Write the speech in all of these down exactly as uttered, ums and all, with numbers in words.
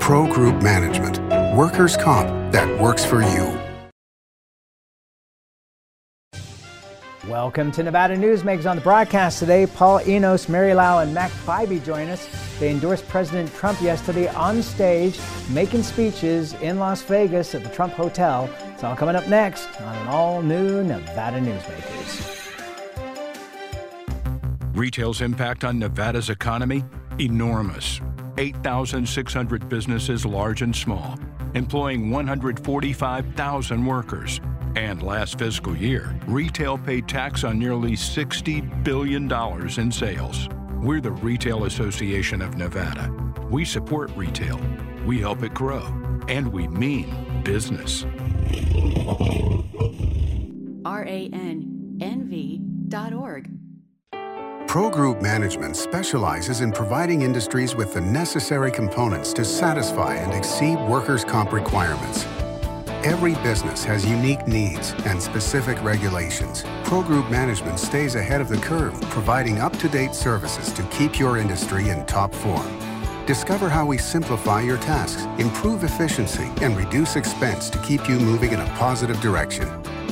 Pro Group Management. Workers' comp that works for you. Welcome to Nevada Newsmakers. On the broadcast today, Paul Enos, Mary Lau, and Mac Bybee join us. They endorsed President Trump yesterday on stage, making speeches in Las Vegas at the Trump Hotel. It's all coming up next on an all-new Nevada Newsmakers. Retail's impact on Nevada's economy? Enormous. eight thousand six hundred businesses, large and small, employing one hundred forty-five thousand workers. And last fiscal year, retail paid tax on nearly sixty billion dollars in sales. We're the Retail Association of Nevada. We support retail, we help it grow, and we mean business. R A N N V dot org. Pro Group Management specializes in providing industries with the necessary components to satisfy and exceed workers' comp requirements. Every business has unique needs and specific regulations. Pro Group Management stays ahead of the curve, providing up-to-date services to keep your industry in top form. Discover how we simplify your tasks, improve efficiency, and reduce expense to keep you moving in a positive direction.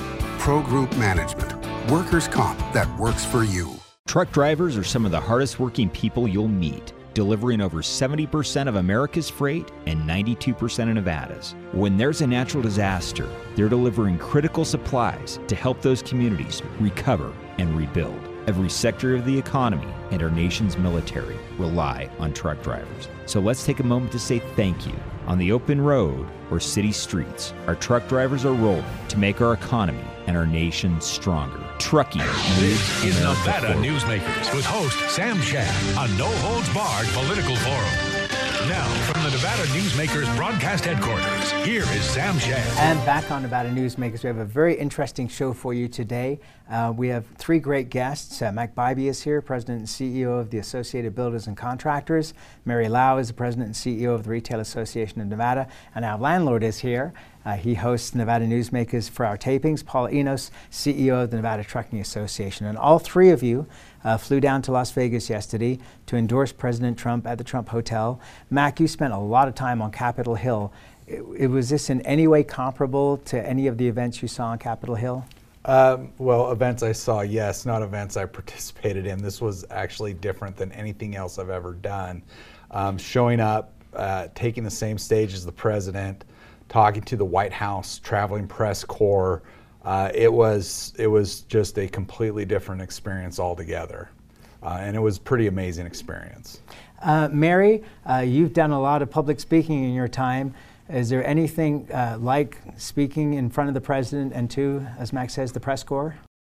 Pro Group Management. Workers' comp that works for you. Truck drivers are some of the hardest working people you'll meet, delivering over seventy percent of America's freight and ninety-two percent of Nevada's. When there's a natural disaster, they're delivering critical supplies to help those communities recover and rebuild. Every sector of the economy and our nation's military rely on truck drivers. So let's take a moment to say thank you. On the open road or city streets, our truck drivers are rolling to make our economy and our nation stronger. Trucking This is Nevada Newsmakers with host Sam Shad, a no-holds-barred political forum. Now, from the Nevada Newsmakers broadcast headquarters, here is Sam Shad. And back on Nevada Newsmakers, we have a very interesting show for you today. Uh, we have three great guests. Uh, Mac Bybee is here, President and C E O of the Associated Builders and Contractors. Mary Lau is the President and C E O of the Retail Association of Nevada. And our landlord is here. Uh, he hosts Nevada Newsmakers for our tapings. Paul Enos, C E O of the Nevada Trucking Association. And all three of you uh, flew down to Las Vegas yesterday to endorse President Trump at the Trump Hotel. Mac, you spent a lot of time on Capitol Hill. It, it, was this in any way comparable to any of the events you saw on Capitol Hill? Um, well, events I saw, yes, not events I participated in. This was actually different than anything else I've ever done. Um, showing up, uh, taking the same stage as the president, talking to the White House traveling press corps, uh, it was it was just a completely different experience altogether, uh, and it was a pretty amazing experience. Uh, Mary, uh, you've done a lot of public speaking in your time. Is there anything uh, like speaking in front of the president and to, as Max says, the press corps?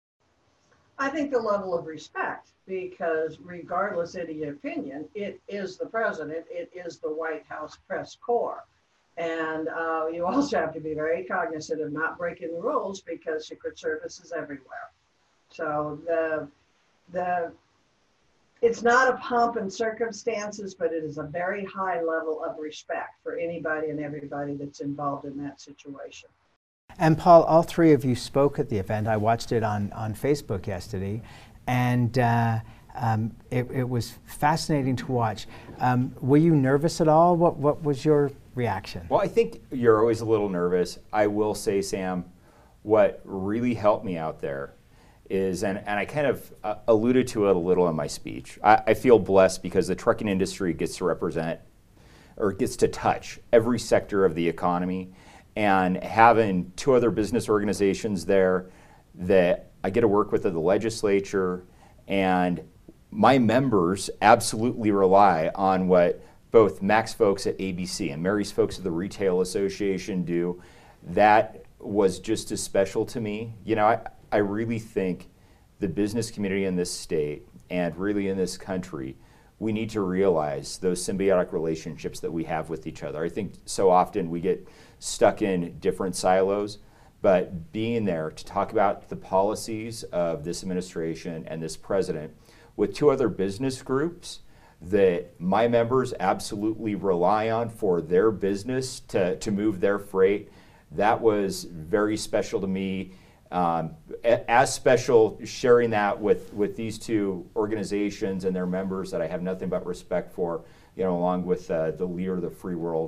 I think the level of respect, because regardless of any opinion, it is the president, it is the White House press corps. And uh, you also have to be very cognizant of not breaking the rules, because Secret Service is everywhere. So the the it's not a pomp and circumstances, but it is a very high level of respect for anybody and everybody that's involved in that situation. And Paul, all three of you spoke at the event. I watched it on, on Facebook yesterday, and uh, um, it, it was fascinating to watch. Um, were you nervous at all? What, what was your reaction? Well, I think you're always a little nervous. I will say, Sam, what really helped me out there is, and, and I kind of uh, alluded to it a little in my speech, I, I feel blessed because the trucking industry gets to represent or gets to touch every sector of the economy, and having two other business organizations there that I get to work with at the legislature, and my members absolutely rely on what both Mac's folks at A B C and Mary's folks at the Retail Association do. That was just as special to me. You know, I, I really think the business community in this state and really in this country, we need to realize those symbiotic relationships that we have with each other. I think so often we get stuck in different silos, but being there to talk about the policies of this administration and this president with two other business groups that my members absolutely rely on for their business to, to move their freight, that was very special to me. Um, as special sharing that with, with these two organizations and their members that I have nothing but respect for, you know, along with uh, the leader of the free world,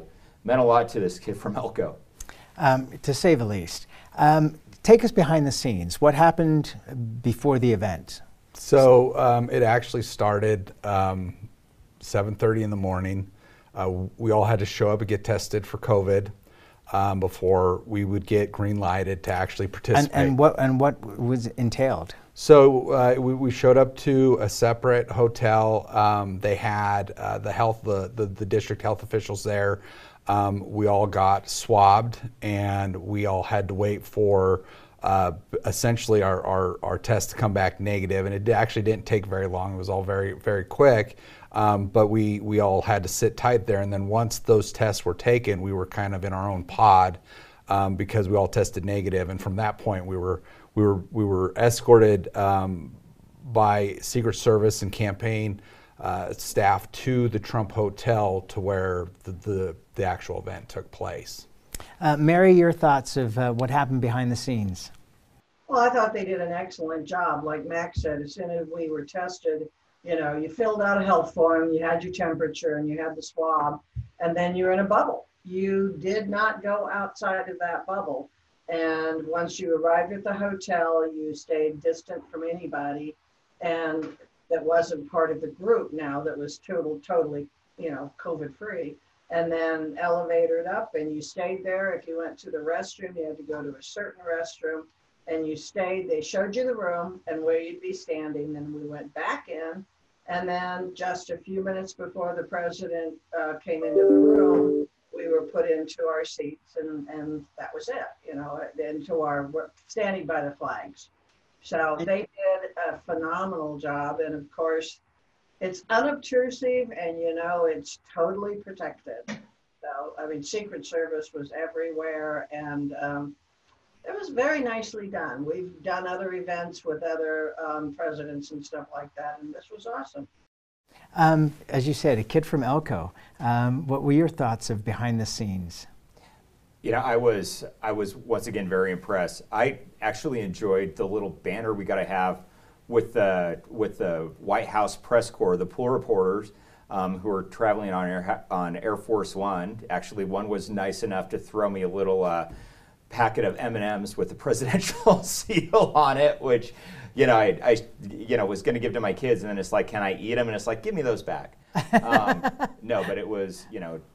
meant a lot to this kid from Elko. Um, to say the least. Um, take us behind the scenes. What happened before the event? So um, it actually started um, seven thirty in the morning. Uh, we all had to show up and get tested for COVID um, before we would get green lighted to actually participate. And, and what and what was entailed? So uh, we, we showed up to a separate hotel. Um, they had uh, the health, the, the the district health officials there. Um, we all got swabbed, and we all had to wait for uh, essentially our, our, our test to come back negative. And it actually didn't take very long. It was all very, very quick. Um, but we, we all had to sit tight there. And then once those tests were taken, we were kind of in our own pod um, because we all tested negative. And from that point, we were, we were, we were escorted um, by Secret Service and campaign Uh, staff to the Trump Hotel to where the, the, the actual event took place. Uh, Mary, your thoughts of uh, what happened behind the scenes? Well, I thought they did an excellent job. Like Max said, as soon as we were tested, you know, you filled out a health form, you had your temperature, and you had the swab, and then you're in a bubble. You did not go outside of that bubble. And once you arrived at the hotel, you stayed distant from anybody. And that wasn't part of the group now that was total, totally, you know, COVID free. And then elevated up and you stayed there. If you went to the restroom, you had to go to a certain restroom and you stayed. They showed you the room and where you'd be standing. Then we went back in. And then just a few minutes before the president uh, came into the room, we were put into our seats and, and that was it, you know, into our standing by the flags. So they did a phenomenal job. And of course, it's unobtrusive and, you know, it's totally protected. So, I mean, Secret Service was everywhere and um, it was very nicely done. We've done other events with other um, presidents and stuff like that. And this was awesome. Um, as you said, a kid from Elko. Um, what were your thoughts of behind the scenes? You know, I was I was once again very impressed. I actually enjoyed the little banner we got to have with the with the White House press corps, the pool reporters um, who were traveling on Air on Air Force One. Actually, one was nice enough to throw me a little uh, packet of M and M's with the presidential seal on it, which you know I, I you know was going to give to my kids, and then it's like, can I eat them? And it's like, give me those back. Um, no, but it was you know.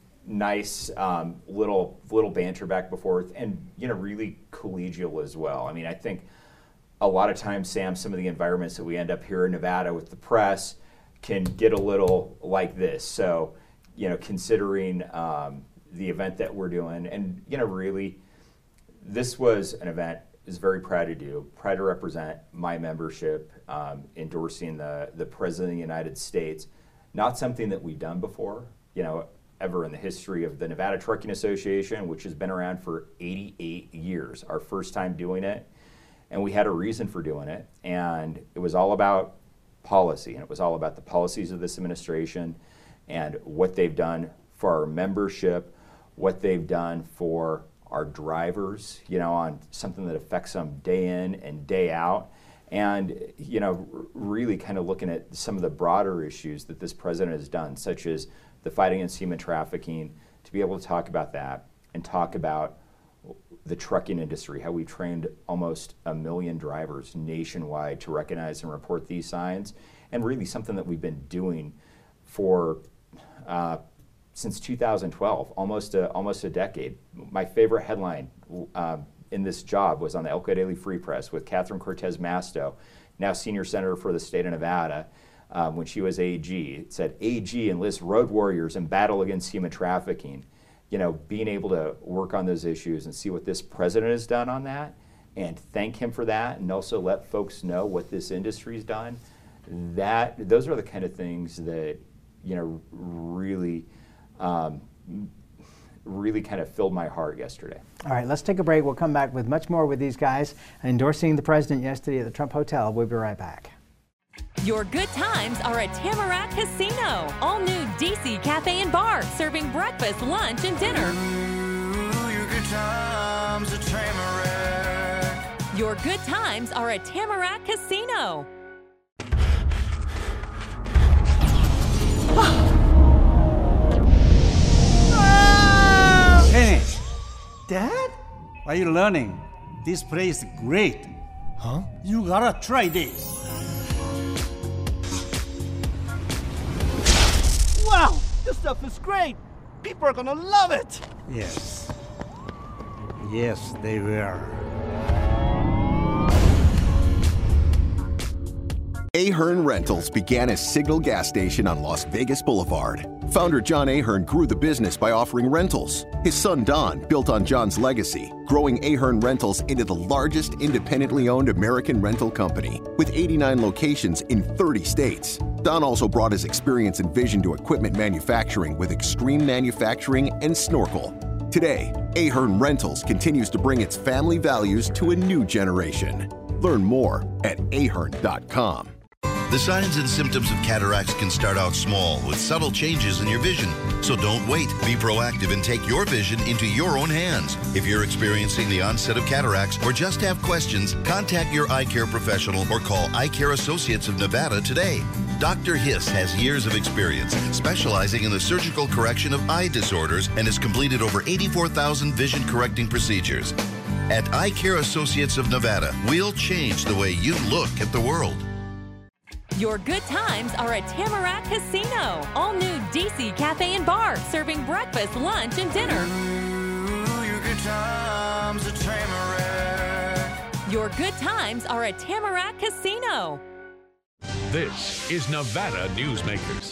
nice um, little little banter back and forth, and you know really collegial as well. I mean, I think a lot of times, Sam, some of the environments that we end up here in Nevada with the press can get a little like this. So, you know, considering um, the event that we're doing, and you know, really, this was an event I was very proud to do, proud to represent my membership, um, endorsing the the President of the United States. Not something that we've done before, you know. Ever in the history of the Nevada Trucking Association, which has been around for eighty-eight years, our first time doing it. And we had a reason for doing it. And it was all about policy. And it was all about the policies of this administration and what they've done for our membership, what they've done for our drivers, you know, on something that affects them day in and day out. And, you know, really kind of looking at some of the broader issues that this president has done, such as the fight against human trafficking, to be able to talk about that and talk about the trucking industry, how we trained almost a million drivers nationwide to recognize and report these signs, and really something that we've been doing for uh, since two thousand twelve, almost a, almost a decade. My favorite headline uh, in this job was on the Elko Daily Free Press with Catherine Cortez Masto, now senior senator for the state of Nevada. Um, when she was A G, it said, A G enlists road warriors in battle against human trafficking. You know, being able to work on those issues and see what this president has done on that and thank him for that, and also let folks know what this industry's done, that those are the kind of things that, you know, really, um, really kind of filled my heart yesterday. All right, let's take a break. We'll come back with much more with these guys endorsing the president yesterday at the Trump Hotel. We'll be right back. Your good times are at Tamarack Casino. All new D C Cafe and Bar, serving breakfast, lunch, and dinner. Ooh, your good times at Tamarack. Your good times are at Tamarack Casino. Ah! Dad? Why are you learning? This place is great. Huh? You gotta try this. Wow, this stuff is great. People are gonna love it. Yes. Yes, they will. Ahern Rentals began as Signal Gas Station on Las Vegas Boulevard. Founder John Ahern grew the business by offering rentals. His son Don built on John's legacy, growing Ahern Rentals into the largest independently owned American rental company, with eighty-nine locations in thirty states. Don also brought his experience and vision to equipment manufacturing with Extreme Manufacturing and Snorkel. Today, Ahern Rentals continues to bring its family values to a new generation. Learn more at ahern dot com. The signs and symptoms of cataracts can start out small with subtle changes in your vision. So don't wait. Be proactive and take your vision into your own hands. If you're experiencing the onset of cataracts or just have questions, contact your eye care professional or call Eye Care Associates of Nevada today. Doctor Hiss has years of experience specializing in the surgical correction of eye disorders and has completed over eighty-four thousand vision correcting procedures. At Eye Care Associates of Nevada, we'll change the way you look at the world. Your good times are at Tamarack Casino. All new D C Cafe and Bar, serving breakfast, lunch, and dinner. Ooh, your good times at Tamarack. Your good times are at Tamarack Casino. This is Nevada Newsmakers.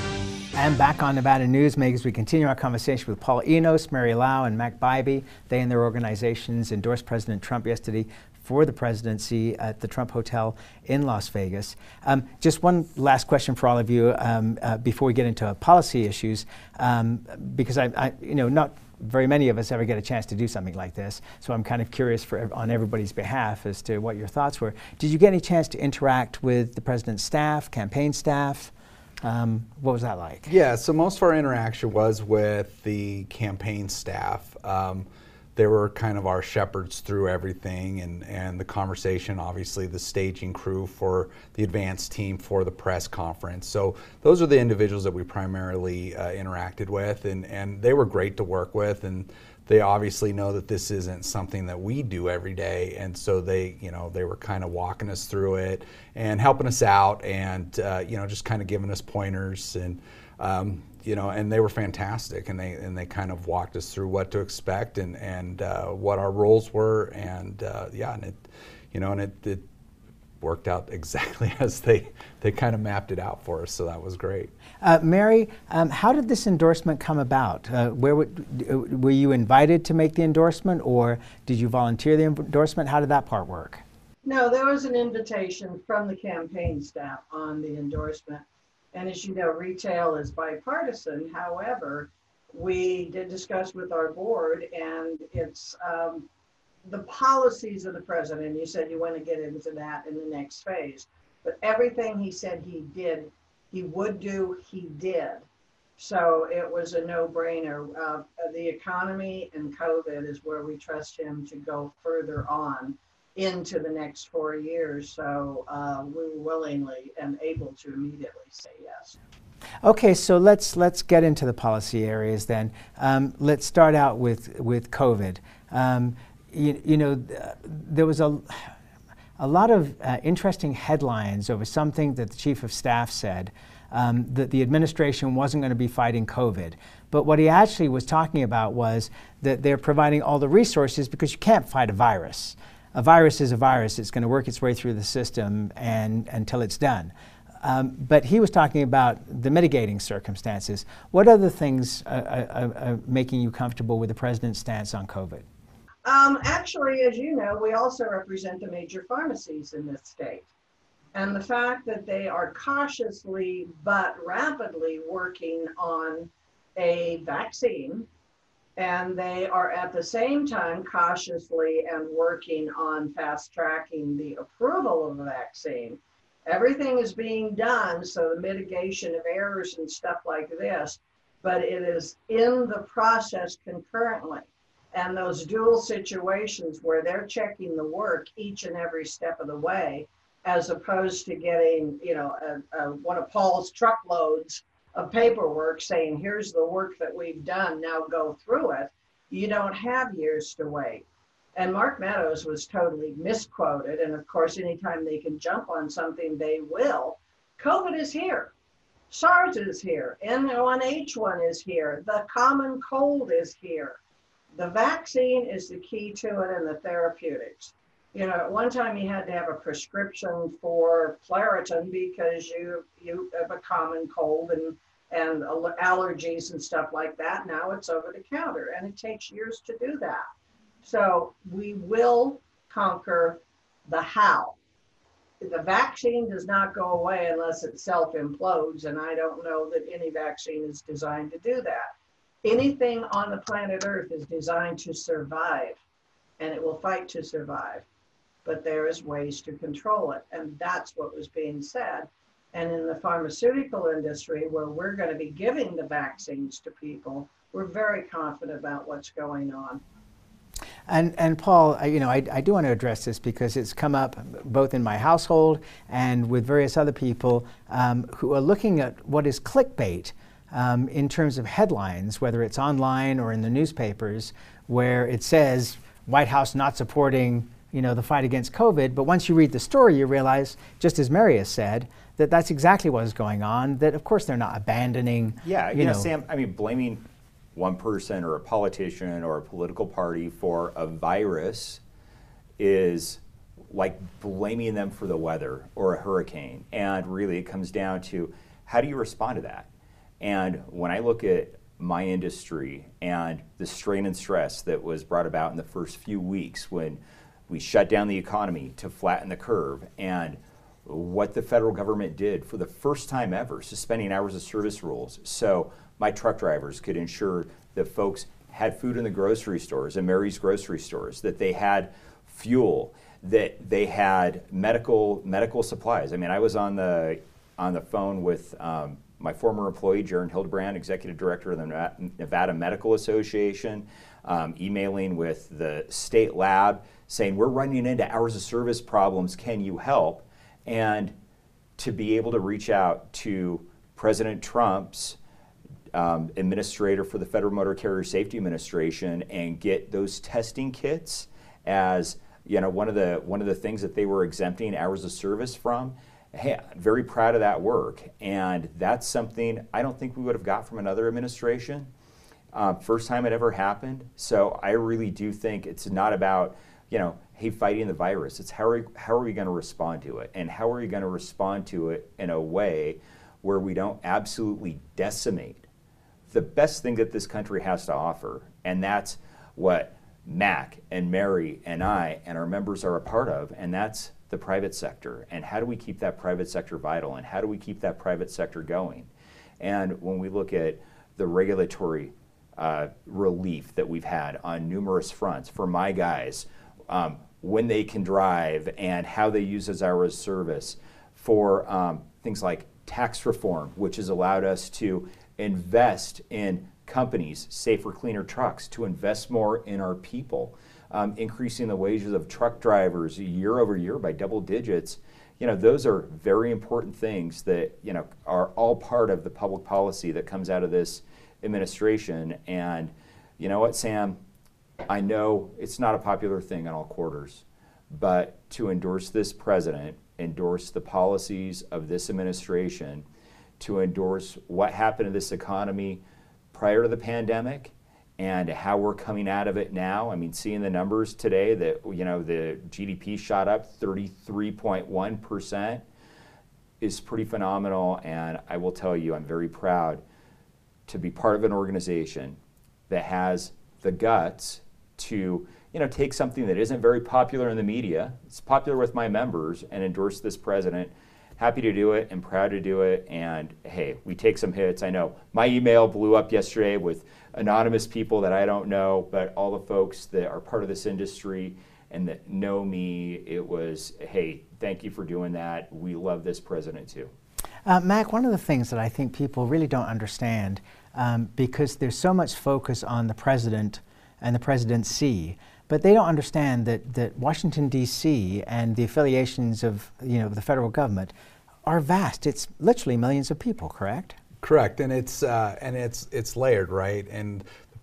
And back on Nevada Newsmakers, we continue our conversation with Paul Enos, Mary Lau, and Mac Bybee. They and their organizations endorsed President Trump yesterday for the presidency at the Trump Hotel in Las Vegas. Um, just one last question for all of you um, uh, before we get into policy issues, um, because I, I, you know, not very many of us ever get a chance to do something like this. So I'm kind of curious for on everybody's behalf as to what your thoughts were. Did you get any chance to interact with the president's staff, campaign staff? Um, what was that like? Yeah, so most of our interaction was with the campaign staff. Um, they were kind of our shepherds through everything, and, and the conversation, obviously the staging crew for the advance team for the press conference. So those are the individuals that we primarily uh, interacted with, and, and they were great to work with, and they obviously know that this isn't something that we do every day, and so they, you know, they were kind of walking us through it and helping us out, and uh, you know, just kind of giving us pointers, and um, you know, and they were fantastic, and they and they kind of walked us through what to expect and and uh, what our roles were, and uh, yeah, and it, you know, and it, it worked out exactly as they they kind of mapped it out for us, so that was great. Uh, Mary, um, how did this endorsement come about? Uh, where would, were you invited to make the endorsement, or did you volunteer the endorsement? How did that part work? No, there was an invitation from the campaign staff on the endorsement. And as you know, retail is bipartisan. However, we did discuss with our board, and it's um, the policies of the president. You said you want to get into that in the next phase. But everything he said he did, he would do, he did. So it was a no-brainer. Uh, the economy and COVID is where we trust him to go further on into the next four years. So uh, we were willingly and able to immediately say yes. Okay, so let's let's get into the policy areas then. Um, let's start out with with COVID. Um, you, you know, uh, there was a a lot of uh, interesting headlines over something that the chief of staff said, um, that the administration wasn't going to be fighting COVID. But what he actually was talking about was that they're providing all the resources because you can't fight a virus. A virus is a virus. It's going to work its way through the system and until it's done. Um, but he was talking about the mitigating circumstances. What other things are, are, are making you comfortable with the president's stance on COVID? Um, actually, as you know, we also represent the major pharmacies in this state. And the fact that they are cautiously but rapidly working on a vaccine, and they are at the same time cautiously and working on fast tracking the approval of the vaccine. Everything is being done, so the mitigation of errors and stuff like this, but it is in the process concurrently. And those dual situations where they're checking the work each and every step of the way, as opposed to getting, you know, a, a, one of Paul's truckloads of paperwork saying, here's the work that we've done, now go through it. You don't have years to wait. And Mark Meadows was totally misquoted. And of course, anytime they can jump on something, they will. COVID is here. SARS is here. N one H one is here. The common cold is here. The vaccine is the key to it, and the therapeutics. You know, at one time you had to have a prescription for Claritin because you you have a common cold and and allergies and stuff like that. Now it's over the counter, and it takes years to do that. So we will conquer the how. The vaccine does not go away unless it self-implodes, and I don't know that any vaccine is designed to do that. Anything on the planet Earth is designed to survive, and it will fight to survive. But there is ways to control it, and that's what was being said. And in the pharmaceutical industry, where we're going to be giving the vaccines to people, we're very confident about what's going on. And, and Paul, I, you know, I, I do want to address this because it's come up both in my household and with various other people um, who are looking at what is clickbait um, in terms of headlines, whether it's online or in the newspapers, where it says White House not supporting, you know, the fight against COVID. But once you read the story, you realize, just as Mary has said, that that's exactly what is going on, that of course they're not abandoning. Yeah, you, you know, know, Sam, I mean, blaming one person or a politician or a political party for a virus is like blaming them for the weather or a hurricane. And really it comes down to, how do you respond to that? And when I look at my industry and the strain and stress that was brought about in the first few weeks when we shut down the economy to flatten the curve, and what the federal government did for the first time ever, suspending hours of service rules. So my truck drivers could ensure that folks had food in the grocery stores and Mary's grocery stores, that they had fuel, that they had medical medical supplies. I mean, I was on the on the phone with um, my former employee, Jaron Hildebrand, executive director of the Nevada Medical Association, um, emailing with the state lab saying, we're running into hours of service problems, can you help? And to be able to reach out to President Trump's um, administrator for the Federal Motor Carrier Safety Administration and get those testing kits as, you know, one of the one of the things that they were exempting hours of service from. Hey, I'm very proud of that work, and that's something I don't think we would have got from another administration. Uh, first time it ever happened. So I really do think it's not about, you know, hey, fighting the virus. It's how are, how are we going to respond to it? And how are we going to respond to it in a way where we don't absolutely decimate the best thing that this country has to offer? And that's what Mac and Mary and I and our members are a part of, and that's the private sector. And how do we keep that private sector vital? And how do we keep that private sector going? And when we look at the regulatory uh, relief that we've had on numerous fronts for my guys, um, when they can drive and how they use as hours of service, for um, things like tax reform, which has allowed us to invest in companies, safer, cleaner trucks, to invest more in our people, um, increasing the wages of truck drivers year over year by double digits. You know, those are very important things that, you know, are all part of the public policy that comes out of this administration. And you know what, Sam? I know it's not a popular thing in all quarters, but to endorse this president, endorse the policies of this administration, to endorse what happened to this economy prior to the pandemic and how we're coming out of it now. I mean, seeing the numbers today that, you know, the G D P shot up thirty-three point one percent is pretty phenomenal. And I will tell you, I'm very proud to be part of an organization that has the guts to, you know, take something that isn't very popular in the media, it's popular with my members, and endorse this president. Happy to do it and proud to do it. And hey, we take some hits. I know my email blew up yesterday with anonymous people that I don't know, but all the folks that are part of this industry and that know me, it was, hey, thank you for doing that. We love this president too. Uh, Mac, one of the things that I think people really don't understand, um, because there's so much focus on the president and the presidency, but they don't understand that, that Washington, D C and the affiliations of, you know, the federal government are vast. It's literally millions of people, correct? Correct, and it's uh, and it's it's layered, right? And the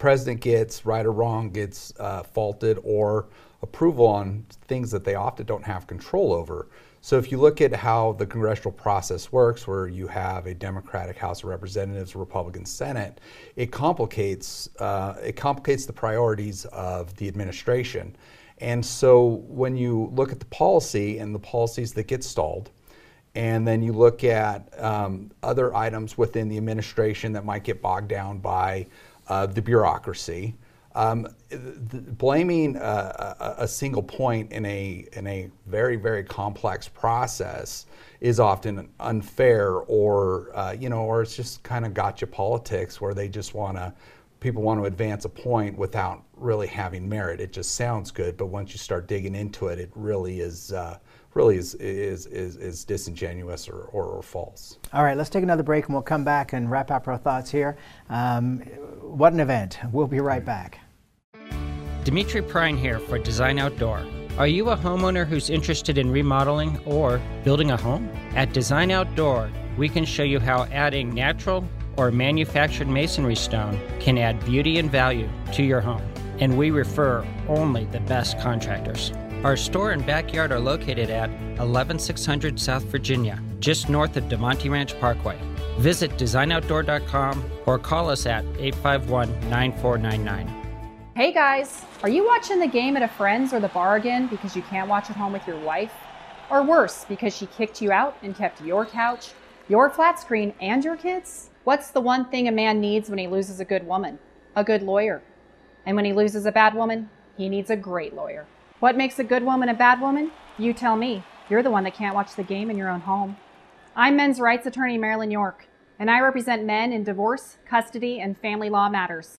president gets, right or wrong, gets uh, faulted or approval on things that they often don't have control over. So if you look at how the congressional process works, where you have a Democratic House of Representatives, a Republican Senate, it complicates uh, it complicates the priorities of the administration. And so when you look at the policy and the policies that get stalled, and then you look at um, other items within the administration that might get bogged down by uh, the bureaucracy, Um, th- blaming a, a, a single point in a in a very very complex process is often unfair, or uh, you know, or it's just kind of gotcha politics where they just want to people want to advance a point without really having merit. It just sounds good, but once you start digging into it, it really is uh, really is is is, is disingenuous or, or, or false. All right, let's take another break and we'll come back and wrap up our thoughts here. Um, what an event. We'll be right back. Dimitri Prine here for Design Outdoor. Are you a homeowner who's interested in remodeling or building a home? At Design Outdoor, we can show you how adding natural or manufactured masonry stone can add beauty and value to your home. And we refer only the best contractors. Our store and backyard are located at eleven six hundred South Virginia, just north of DeMonte Ranch Parkway. Visit design outdoor dot com or call us at eight five one, nine four nine nine. Hey guys, are you watching the game at a friend's or the bar again because you can't watch at home with your wife? Or worse, because she kicked you out and kept your couch, your flat screen, and your kids? What's the one thing a man needs when he loses a good woman? A good lawyer. And when he loses a bad woman, he needs a great lawyer. What makes a good woman a bad woman? You tell me. You're the one that can't watch the game in your own home. I'm men's rights attorney Marilyn York, and I represent men in divorce, custody, and family law matters.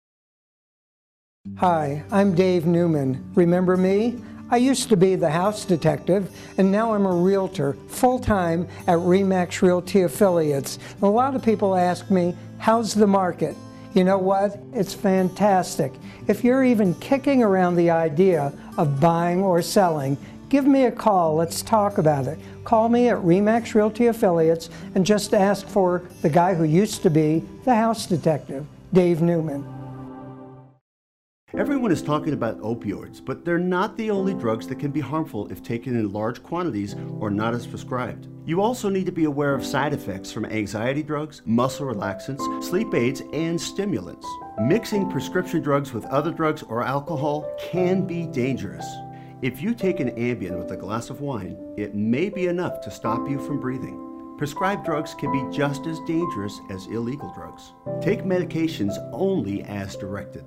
Hi, I'm Dave Newman. Remember me? I used to be the house detective, and now I'm a realtor, full-time at RE/MAX Realty Affiliates. A lot of people ask me, how's the market? You know what? It's fantastic. If you're even kicking around the idea of buying or selling, give me a call. Let's talk about it. Call me at RE/MAX Realty Affiliates and just ask for the guy who used to be the house detective, Dave Newman. Everyone is talking about opioids, but they're not the only drugs that can be harmful if taken in large quantities or not as prescribed. You also need to be aware of side effects from anxiety drugs, muscle relaxants, sleep aids, and stimulants. Mixing prescription drugs with other drugs or alcohol can be dangerous. If you take an Ambien with a glass of wine, it may be enough to stop you from breathing. Prescribed drugs can be just as dangerous as illegal drugs. Take medications only as directed.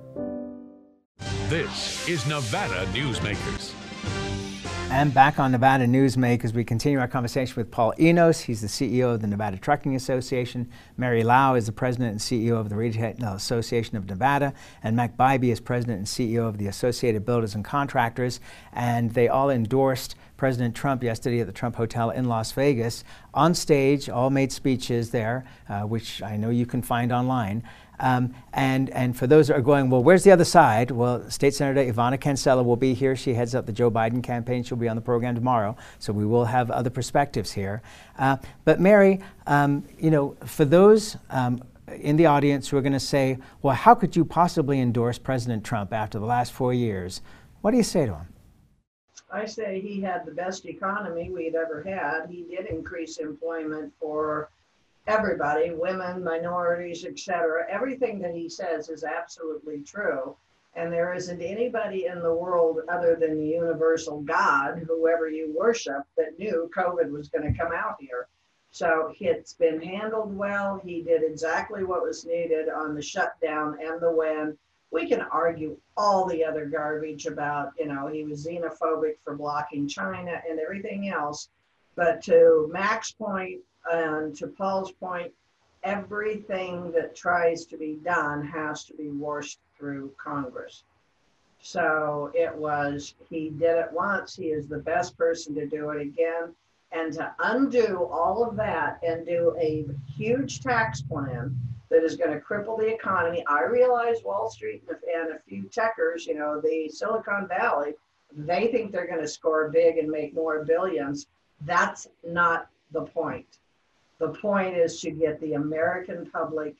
This is Nevada Newsmakers. And back on Nevada Newsmakers, we continue our conversation with Paul Enos. He's the C E O of the Nevada Trucking Association. Mary Lau is the President and C E O of the Retail Association of Nevada. And Mac Bybee is President and C E O of the Associated Builders and Contractors. And they all endorsed President Trump yesterday at the Trump Hotel in Las Vegas. On stage, all made speeches there, uh, which I know you can find online. Um, and, and for those that are going, well, where's the other side? Well, State Senator Ivana Cancela will be here. She heads up the Joe Biden campaign. She'll be on the program tomorrow. So we will have other perspectives here. Uh, but Mary, um, you know, for those um, in the audience who are going to say, well, how could you possibly endorse President Trump after the last four years? What do you say to him? I say he had the best economy we'd ever had. He did increase employment for everybody, women, minorities, et cetera. Everything that he says is absolutely true. And there isn't anybody in the world other than the universal God, whoever you worship, that knew COVID was going to come out here. So it's been handled well. He did exactly what was needed on the shutdown and the when. We can argue all the other garbage about, you know, he was xenophobic for blocking China and everything else. But to Mac's point, and to Paul's point, everything that tries to be done has to be washed through Congress. So it was, he did it once, he is the best person to do it again. And to undo all of that and do a huge tax plan that is going to cripple the economy. I realize Wall Street and a few techers, you know, the Silicon Valley, they think they're going to score big and make more billions. That's not the point. The point is to get the American public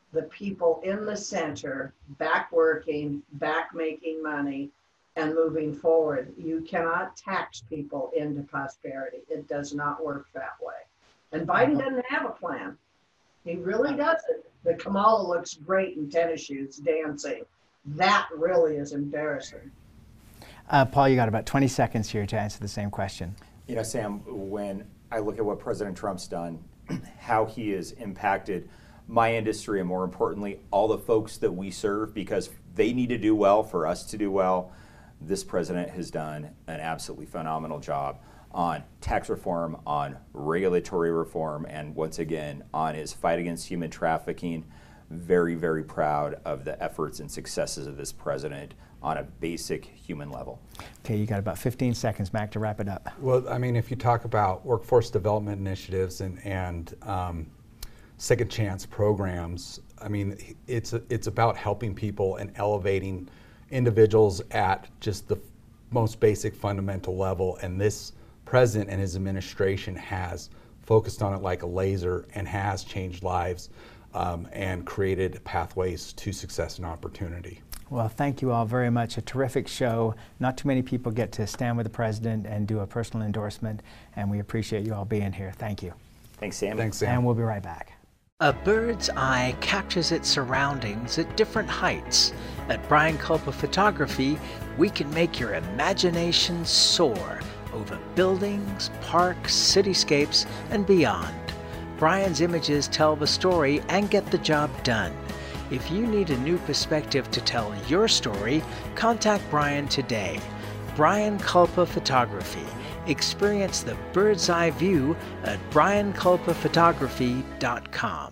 the people in the center back working, back making money, and moving forward. You cannot tax people into prosperity. It does not work that way. And Biden doesn't have a plan. He really doesn't. The Kamala looks great in tennis shoes dancing. That really is embarrassing. Uh, Paul, you got about twenty seconds here to answer the same question. You know, Sam, when I look at what President Trump's done, how he has impacted my industry, and more importantly, all the folks that we serve, because they need to do well for us to do well, this president has done an absolutely phenomenal job on tax reform, on regulatory reform, and once again, on his fight against human trafficking. Very, very proud of the efforts and successes of this president on a basic human level. Okay, you got about fifteen seconds, Mac, to wrap it up. Well, I mean, if you talk about workforce development initiatives and, and um, second chance programs, I mean, it's, it's about helping people and elevating individuals at just the most basic fundamental level, and this president and his administration has focused on it like a laser and has changed lives um, and created pathways to success and opportunity. Well, thank you all very much. A terrific show. Not too many people get to stand with the president and do a personal endorsement, and we appreciate you all being here. Thank you. Thanks, Sam. Thanks, Sam. And we'll be right back. A bird's eye captures its surroundings at different heights. At Brian Culpa Photography, we can make your imagination soar over buildings, parks, cityscapes, and beyond. Brian's images tell the story and get the job done. If you need a new perspective to tell your story, contact Brian today. Brian Culpa Photography. Experience the bird's eye view at brian culpa photography dot com.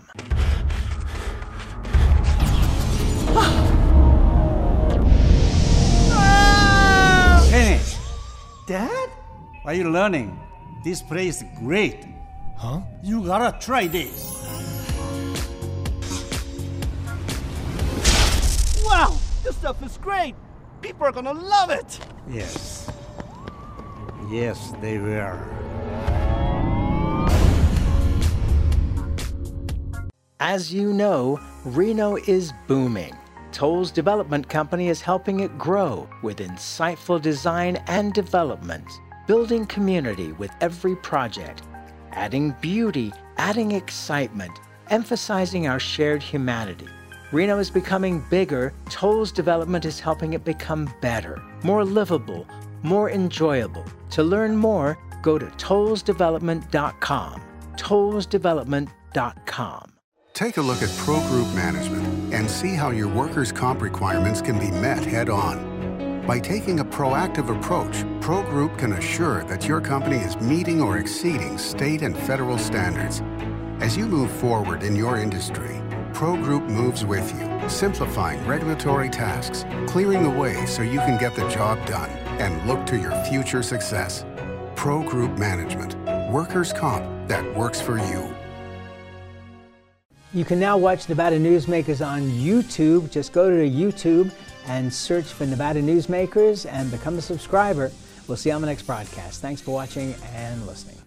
Kenny! Dad? Are you learning? This place is great. Huh? You gotta try this. Wow, this stuff is great. People are gonna love it. Yes. Yes, they will. As you know, Reno is booming. Toll's Development Company is helping it grow with insightful design and development, building community with every project, adding beauty, adding excitement, emphasizing our shared humanity. Reno is becoming bigger. Toll's Development is helping it become better, more livable, more enjoyable. To learn more, go to tolls development dot com. tolls development dot com. Take a look at Pro Group Management and see how your workers' comp requirements can be met head-on. By taking a proactive approach, Pro Group can assure that your company is meeting or exceeding state and federal standards. As you move forward in your industry, Pro Group moves with you, simplifying regulatory tasks, clearing the way so you can get the job done and look to your future success. Pro Group Management, workers' comp that works for you. You can now watch Nevada Newsmakers on YouTube. Just go to YouTube and search for Nevada Newsmakers and become a subscriber. We'll see you on the next broadcast. Thanks for watching and listening.